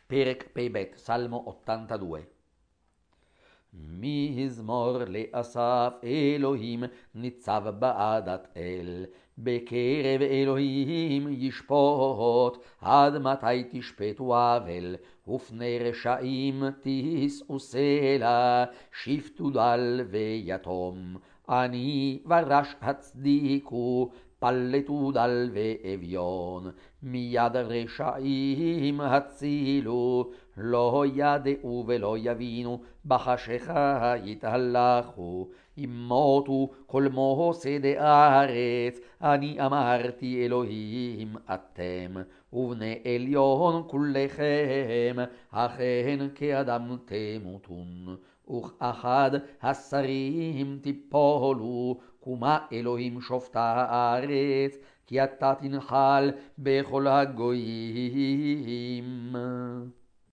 פרק פ"ב, סלמו 82. מזמור לאסף אלוהים ניצב בעדת אל, בקרב אלוהים ישפוט, עד מתי תשפטו עוול, ופני רשעים תישאו סלע, שפטו דל ויתום, עני ורש הצדיקו, פלטו דל ואביון, מיד רשעים הצילו, לא ידעו ולא יבינו, בחשיכה יתהלכו, ימותו כל מוסד הארץ, אני אמרתי אלוהים אתם, ובני עליון כולכם, אכן כאדם תמותון, וכאחד השרים תיפולו, קומה אלוהים שופט הארץ, כי אתה תנחל בכל הגויים.